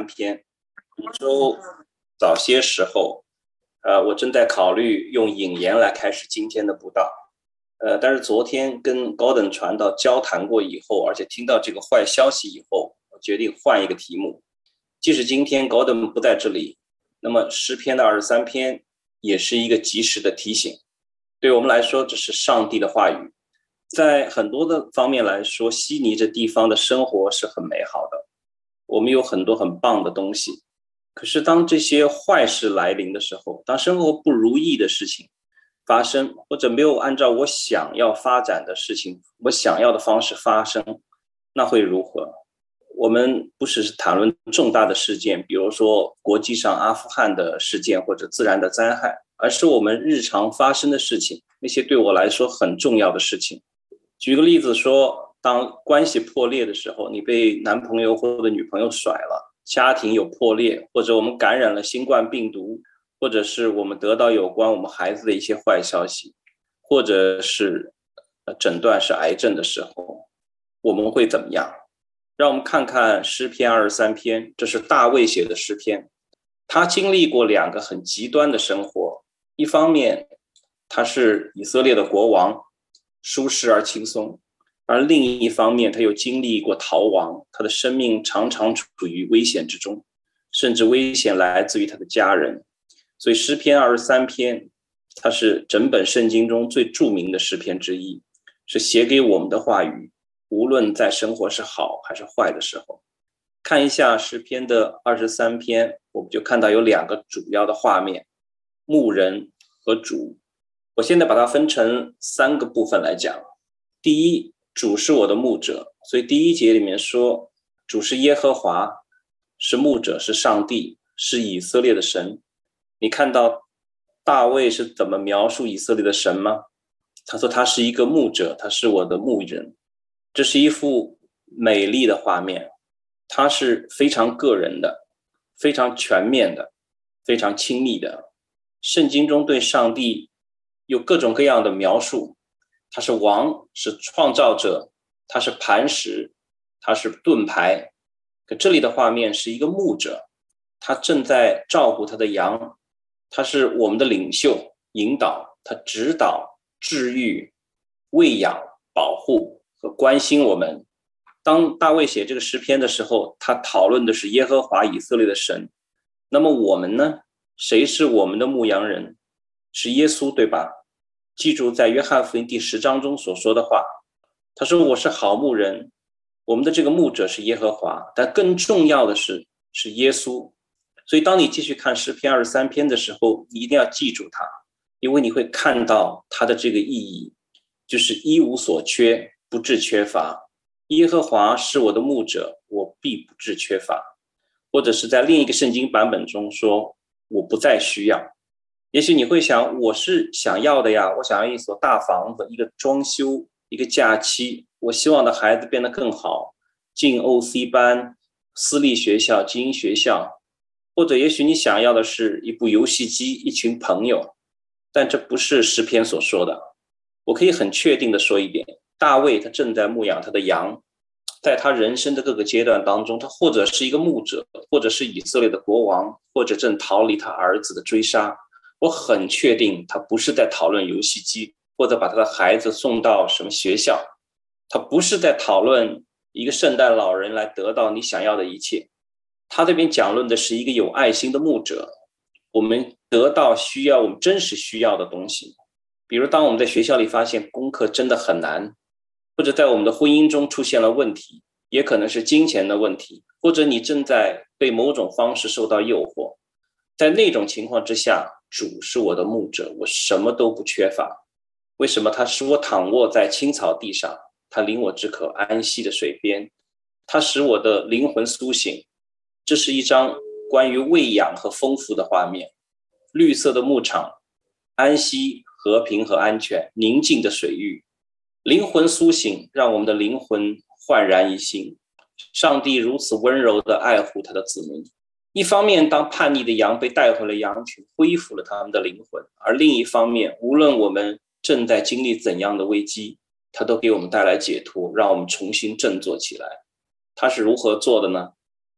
篇。一周早些时候，我正在考虑用引言来开始今天的布道。但是昨天跟 Gordon 传道交谈过以后，而且听到这个坏消息以后，我决定换一个题目。即使今天 Gordon 不在这里，那么诗篇的23篇也是一个及时的提醒。对我们来说，这是上帝的话语。在很多的方面来说，悉尼这地方的生活是很美好的，我们有很多很棒的东西。可是当这些坏事来临的时候，当生活不如意的事情发生，或者没有按照我想要发展的事情，我想要的方式发生，那会如何？我们不是谈论重大的事件，比如说国际上阿富汗的事件或者自然的灾害，而是我们日常发生的事情，那些对我来说很重要的事情。举个例子说，当关系破裂的时候，你被男朋友或者女朋友甩了，家庭有破裂，或者我们感染了新冠病毒，或者是我们得到有关我们孩子的一些坏消息，或者是诊断是癌症的时候，我们会怎么样？让我们看看诗篇23篇，这是大卫写的诗篇。他经历过两个很极端的生活，一方面他是以色列的国王，舒适而轻松，而另一方面他又经历过逃亡，他的生命常常处于危险之中，甚至危险来自于他的家人。所以诗篇23篇它是整本圣经中最著名的诗篇之一，是写给我们的话语，无论在生活是好还是坏的时候。看一下诗篇的23篇，我们就看到有两个主要的画面，牧人和主。我现在把它分成3个部分来讲。第一，主是我的牧者，所以第1节里面说，主是耶和华，是牧者，是上帝，是以色列的神。你看到大卫是怎么描述以色列的神吗？他说他是一个牧者，他是我的牧人。这是一幅美丽的画面，它是非常个人的，非常全面的，非常亲密的。圣经中对上帝有各种各样的描述，他是王，是创造者，他是磐石，他是盾牌。可这里的画面是一个牧者，他正在照顾他的羊，他是我们的领袖，引导，他指导、治愈、喂养、保护和关心我们。当大卫写这个诗篇的时候，他讨论的是耶和华以色列的神。那么我们呢？谁是我们的牧羊人？是耶稣，对吧？记住在约翰福音第10章中所说的话，他说我是好牧人，我们的这个牧者是耶和华，但更重要的是耶稣。所以当你继续看诗篇23篇的时候，你一定要记住它，因为你会看到它的这个意义，就是一无所缺，不致缺乏。耶和华是我的牧者，我必不致缺乏。或者是在另一个圣经版本中说，我不再需要。也许你会想，我是想要的呀，我想要一所大房子，一个装修，一个假期，我希望的孩子变得更好，进 OC 班、私立学校、精英学校。或者也许你想要的是一部游戏机，一群朋友，但这不是诗篇所说的。我可以很确定的说一点，大卫他正在牧养他的羊，在他人生的各个阶段当中，他或者是一个牧者，或者是以色列的国王，或者正逃离他儿子的追杀。我很确定他不是在讨论游戏机，或者把他的孩子送到什么学校，他不是在讨论一个圣诞老人来得到你想要的一切。他这边讲论的是一个有爱心的牧者，我们得到需要我们真实需要的东西。比如当我们在学校里发现功课真的很难，或者在我们的婚姻中出现了问题，也可能是金钱的问题，或者你正在被某种方式受到诱惑。在那种情况之下，主是我的牧者，我什么都不缺乏。为什么？他使我躺卧在青草地上，他领我至可安息的水边，他使我的灵魂苏醒。这是一张关于喂养和丰富的画面，绿色的牧场，安息、和平和安全，宁静的水域，灵魂苏醒，让我们的灵魂焕然一新。上帝如此温柔地爱护他的子民。一方面，当叛逆的羊被带回了羊群，恢复了他们的灵魂；而另一方面，无论我们正在经历怎样的危机，他都给我们带来解脱，让我们重新振作起来。他是如何做的呢？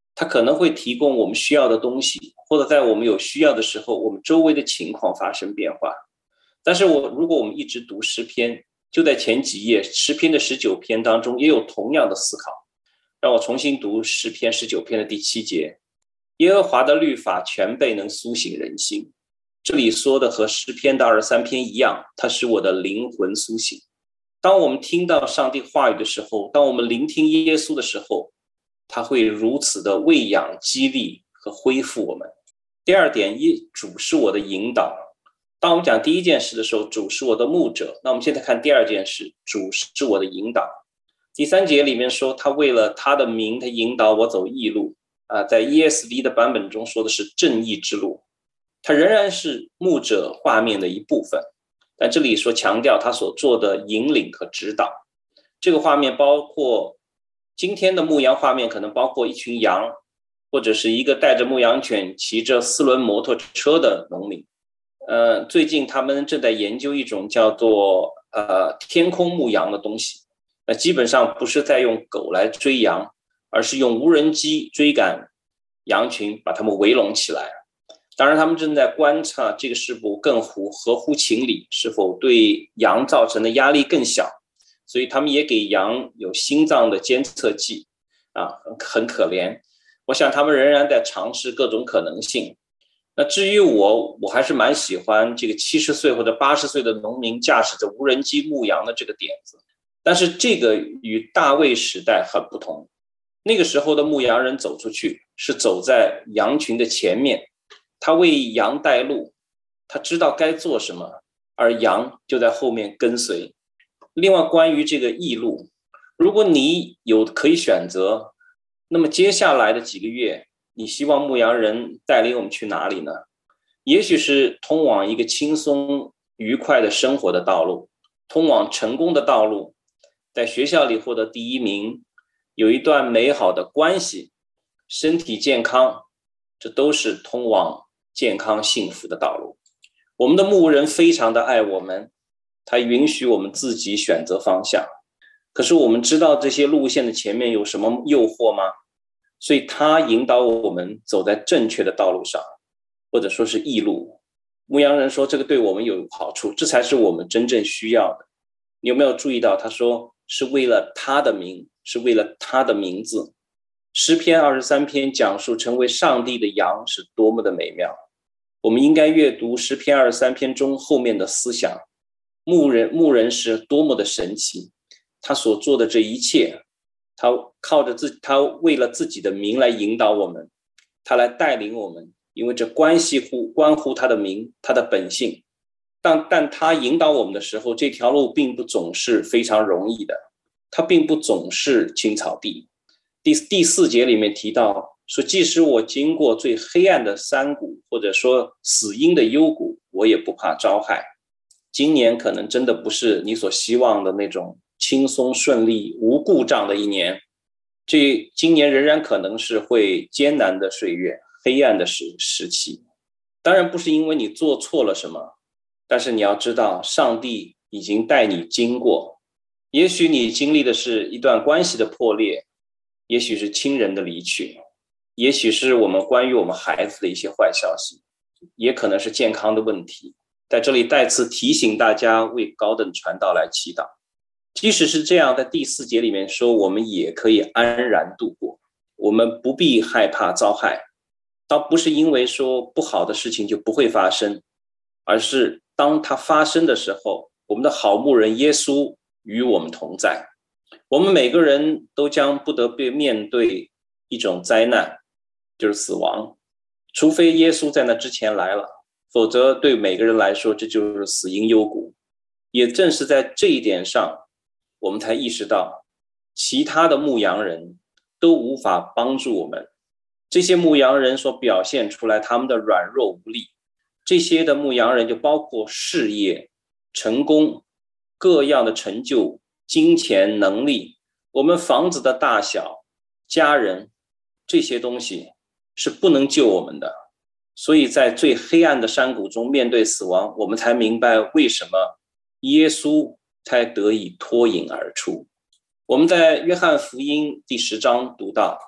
他可能会提供我们需要的东西，或者在我们有需要的时候，我们周围的情况发生变化。但是如果我们一直读诗篇，就在前几页诗篇的19篇当中也有同样的思考。让我重新读诗篇19篇的第7节，耶和华的律法全备，能苏醒人心。这里说的和诗篇的23篇一样，它使我的灵魂苏醒。当我们听到上帝话语的时候，当我们聆听耶稣的时候，他会如此的喂养、激励和恢复我们。第二点，主是我的引导。当我们讲第一件事的时候，主是我的牧者，那我们现在看第二件事，主是我的引导。第3节里面说，他为了他的名，他引导我走义路在 ESV 的版本中说的是正义之路。他仍然是牧者画面的一部分，但这里说强调他所做的引领和指导。这个画面包括今天的牧羊画面，可能包括一群羊，或者是一个带着牧羊犬骑着4轮摩托车的农民。最近他们正在研究一种叫做天空牧羊的东西。基本上不是在用狗来追羊，而是用无人机追赶羊群，把它们围拢起来。当然他们正在观察这个是否更合乎情理，是否对羊造成的压力更小，所以他们也给羊有心脏的监测器很可怜。我想他们仍然在尝试各种可能性。那至于我还是蛮喜欢这个70岁或者80岁的农民驾驶着无人机牧羊的这个点子。但是这个与大卫时代很不同，那个时候的牧羊人走出去是走在羊群的前面，他为羊带路，他知道该做什么，而羊就在后面跟随。另外关于这个义路，如果你有可以选择，那么接下来的几个月你希望牧羊人带领我们去哪里呢？也许是通往一个轻松愉快的生活的道路，通往成功的道路，在学校里获得第1名，有一段美好的关系，身体健康，这都是通往健康幸福的道路。我们的牧人非常的爱我们，他允许我们自己选择方向。可是我们知道这些路线的前面有什么诱惑吗？所以他引导我们走在正确的道路上，或者说是义路。牧羊人说这个对我们有好处，这才是我们真正需要的。你有没有注意到他说是为了他的名，是为了他的名字。诗篇23篇讲述成为上帝的羊是多么的美妙。我们应该阅读诗篇23篇中后面的思想。牧人是多么的神奇，他所做的这一切，他为了自己的名来引导我们，他来带领我们，因为这关乎他的名，他的本性。但他引导我们的时候，这条路并不总是非常容易的，它并不总是青草地。第4节里面提到说，即使我经过最黑暗的山谷，或者说死阴的幽谷，我也不怕遭害。今年可能真的不是你所希望的那种轻松顺利无故障的一年，今年仍然可能是会艰难的岁月，黑暗的时期。当然不是因为你做错了什么，但是你要知道上帝已经带你经过。也许你经历的是一段关系的破裂，也许是亲人的离去，也许是关于我们孩子的一些坏消息，也可能是健康的问题。在这里再次提醒大家为高等传道来祈祷。即使是这样，在第4节里面说，我们也可以安然度过，我们不必害怕遭害。倒不是因为说不好的事情就不会发生，而是当它发生的时候，我们的好牧人耶稣与我们同在。我们每个人都将不得不面对一种灾难，就是死亡，除非耶稣在那之前来了，否则对每个人来说这就是死荫幽谷。也正是在这一点上，我们才意识到其他的牧羊人都无法帮助我们。这些牧羊人所表现出来他们的软弱无力，这些的牧羊人就包括事业、成功、各样的成就、金钱、能力，我们房子的大小、家人，这些东西是不能救我们的。所以在最黑暗的山谷中面对死亡，我们才明白为什么耶稣才得以脱颖而出。我们在约翰福音第10章读到，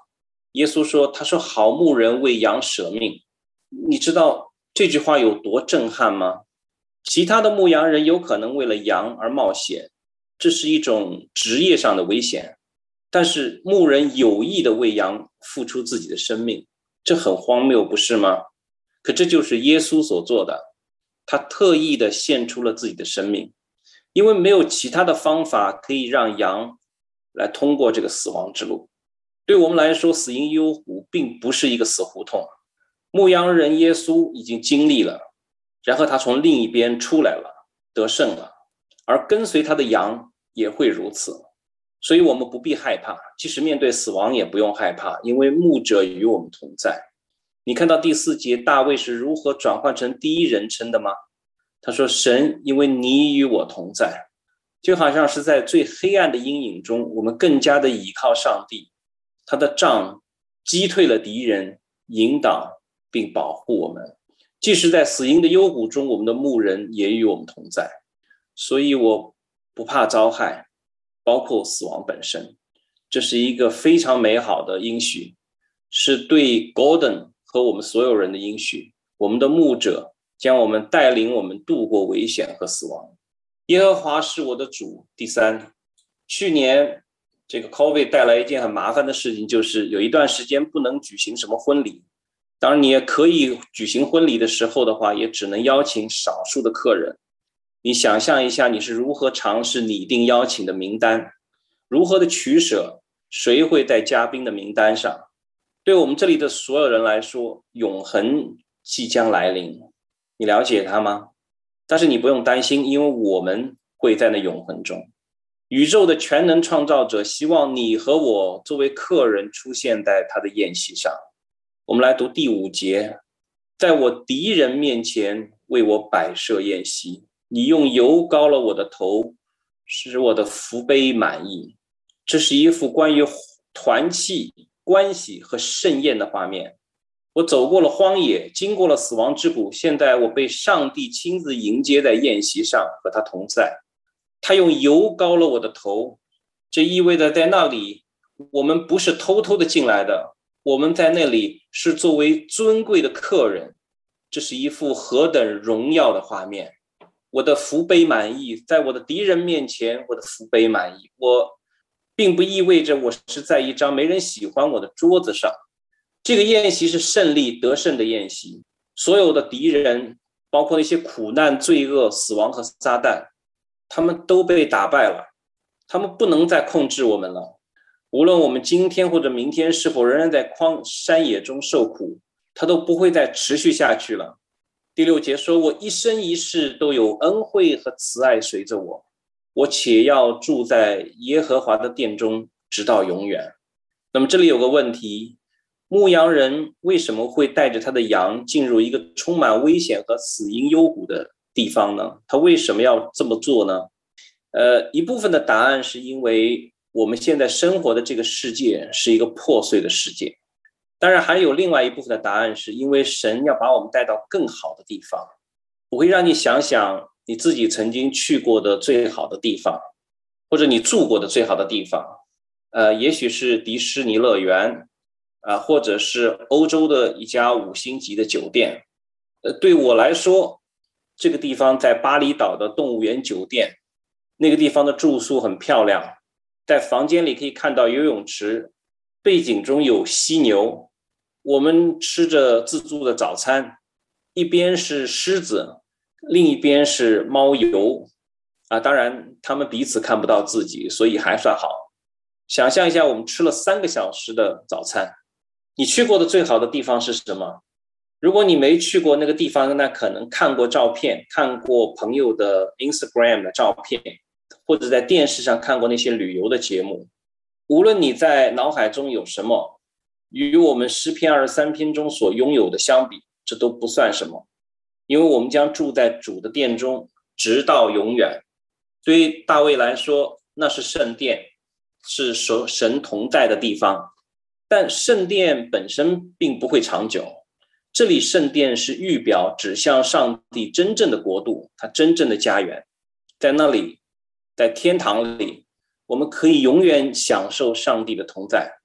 耶稣说，他说好牧人为羊舍命。你知道这句话有多震撼吗？其他的牧羊人有可能为了羊而冒险，这是一种职业上的危险，但是牧人有意的为羊付出自己的生命，这很荒谬，不是吗？可这就是耶稣所做的，他特意的献出了自己的生命，因为没有其他的方法可以让羊来通过这个死亡之路。对我们来说，死荫幽谷并不是一个死胡同，牧羊人耶稣已经经历了，然后他从另一边出来了，得胜了，而跟随他的羊也会如此。所以我们不必害怕，即使面对死亡也不用害怕，因为牧者与我们同在。你看到第4节大卫是如何转换成第一人称的吗？他说，神，因为你与我同在，就好像是在最黑暗的阴影中，我们更加的倚靠上帝，他的杖击退了敌人，引导并保护我们。即使在死荫的幽谷中，我们的牧人也与我们同在。所以我不怕遭害，包括死亡本身。这是一个非常美好的应许，是对 Gordon 和我们所有人的应许。我们的牧者将我们带领我们度过危险和死亡。耶和华是我的主。第3，去年这个 COVID 带来一件很麻烦的事情，就是有一段时间不能举行什么婚礼。当然你也可以举行婚礼的时候的话，也只能邀请少数的客人。你想象一下，你是如何尝试拟定邀请的名单，如何的取舍，谁会在嘉宾的名单上。对我们这里的所有人来说，永恒即将来临，你了解它吗？但是你不用担心，因为我们会在那永恒中。宇宙的全能创造者希望你和我作为客人出现在他的宴席上。我们来读第5节，在我敌人面前为我摆设宴席，你用油膏了我的头，使我的福杯满溢。这是一幅关于团契、关系和盛宴的画面。我走过了荒野，经过了死亡之谷，现在我被上帝亲自迎接在宴席上，和他同在。他用油膏了我的头，这意味着在那里我们不是偷偷的进来的，我们在那里是作为尊贵的客人。这是一幅何等荣耀的画面。我的福杯满溢，在我的敌人面前，我的福杯满溢。我并不意味着我是在一张没人喜欢我的桌子上。这个宴席是胜利得胜的宴席，所有的敌人，包括那些苦难、罪恶、死亡和撒旦，他们都被打败了，他们不能再控制我们了。无论我们今天或者明天是否仍然在山野中受苦，它都不会再持续下去了。第6节说，我一生一世都有恩惠和慈爱随着我，我且要住在耶和华的殿中直到永远。那么这里有个问题，牧羊人为什么会带着他的羊进入一个充满危险和死荫幽谷的地方呢？他为什么要这么做呢？一部分的答案是因为我们现在生活的这个世界是一个破碎的世界。当然还有另外一部分的答案，是因为神要把我们带到更好的地方。我会让你想想你自己曾经去过的最好的地方，或者你住过的最好的地方。也许是迪士尼乐园，或者是欧洲的一家5星级的酒店。对我来说，这个地方在巴厘岛的动物园酒店，那个地方的住宿很漂亮，在房间里可以看到游泳池，背景中有犀牛。我们吃着自助的早餐，一边是狮子，另一边是猫油。当然他们彼此看不到自己，所以还算好。想象一下，我们吃了3个小时的早餐。你去过的最好的地方是什么？如果你没去过那个地方，那可能看过照片，看过朋友的 Instagram 的照片，或者在电视上看过那些旅游的节目。无论你在脑海中有什么，与我们诗篇23篇中所拥有的相比，这都不算什么，因为我们将住在主的殿中直到永远。对于大卫来说，那是圣殿，是神同在的地方。但圣殿本身并不会长久，这里圣殿是预表指向上帝真正的国度，他真正的家园。在那里，在天堂里，我们可以永远享受上帝的同在。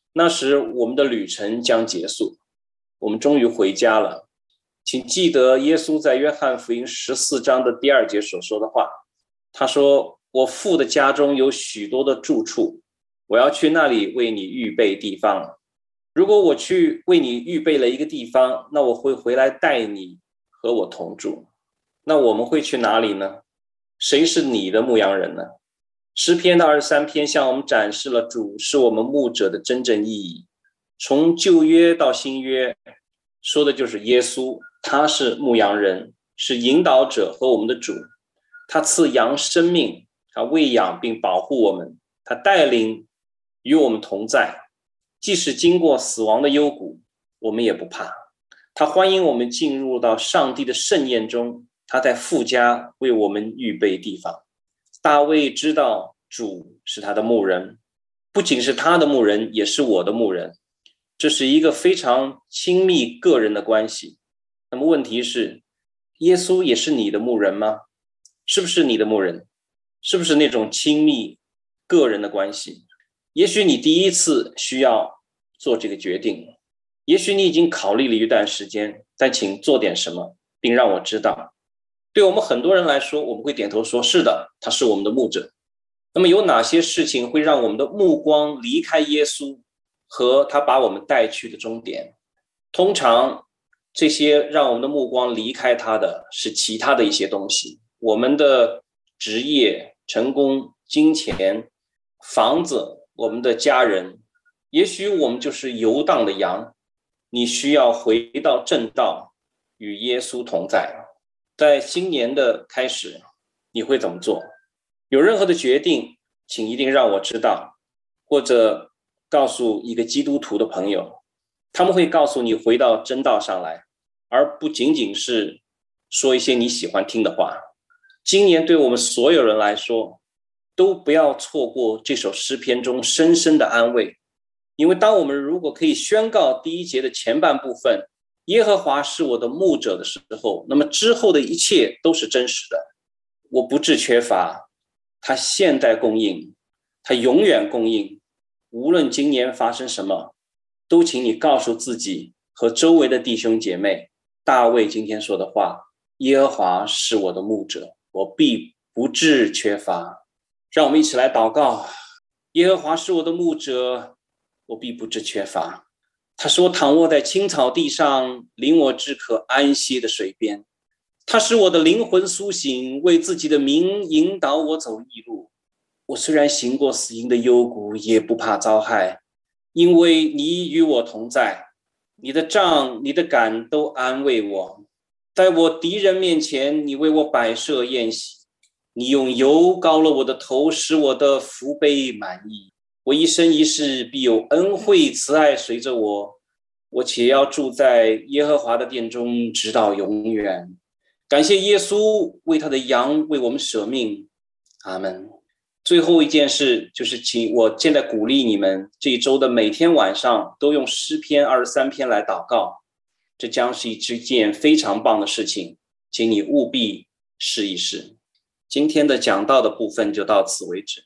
那时我们的旅程将结束，我们终于回家了。请记得耶稣在约翰福音14章的第2节所说的话，他说，我父的家中有许多的住处，我要去那里为你预备地方。如果我去为你预备了一个地方，那我会回来带你和我同住。那我们会去哪里呢？谁是你的牧羊人呢？诗篇的23篇向我们展示了主是我们牧者的真正意义。从旧约到新约，说的就是耶稣，他是牧羊人，是引导者和我们的主。他赐羊生命，他喂养并保护我们，他带领与我们同在，即使经过死亡的幽谷，我们也不怕。他欢迎我们进入到上帝的盛宴中，他在父家为我们预备地方。大卫知道主是他的牧人，不仅是他的牧人，也是我的牧人，这是一个非常亲密个人的关系。那么问题是，耶稣也是你的牧人吗？是不是你的牧人？是不是那种亲密个人的关系？也许你第一次需要做这个决定，也许你已经考虑了一段时间，但请做点什么，并让我知道。对我们很多人来说，我们会点头说，是的，他是我们的牧者。那么有哪些事情会让我们的目光离开耶稣和他把我们带去的终点？通常这些让我们的目光离开他的是其他的一些东西，我们的职业、成功、金钱、房子，我们的家人。也许我们就是游荡的羊，你需要回到正道，与耶稣同在。在新年的开始，你会怎么做？有任何的决定，请一定让我知道，或者告诉一个基督徒的朋友，他们会告诉你回到真道上来，而不仅仅是说一些你喜欢听的话。今年对我们所有人来说，都不要错过这首诗篇中深深的安慰，因为当我们如果可以宣告第1节的前半部分，耶和华是我的牧者的时候，那么之后的一切都是真实的。我不致缺乏，他现在供应，他永远供应。无论今年发生什么，都请你告诉自己和周围的弟兄姐妹，大卫今天说的话，耶和华是我的牧者，我必不致缺乏。让我们一起来祷告，耶和华是我的牧者，我必不致缺乏。他使我躺卧在青草地上，领我至可安息的水边。他使我的灵魂苏醒，为自己的名引导我走义路。我虽然行过死荫的幽谷，也不怕遭害，因为你与我同在，你的杖你的竿都安慰我。在我敌人面前，你为我摆设宴席，你用油膏了我的头，使我的福杯满溢。我一生一世必有恩惠慈爱随着我，我且要住在耶和华的殿中，直到永远。感谢耶稣为他的羊为我们舍命，阿们。最后一件事就是，我现在鼓励你们，这一周的每天晚上都用诗篇23篇来祷告，这将是一件非常棒的事情，请你务必试一试。今天的讲道的部分就到此为止。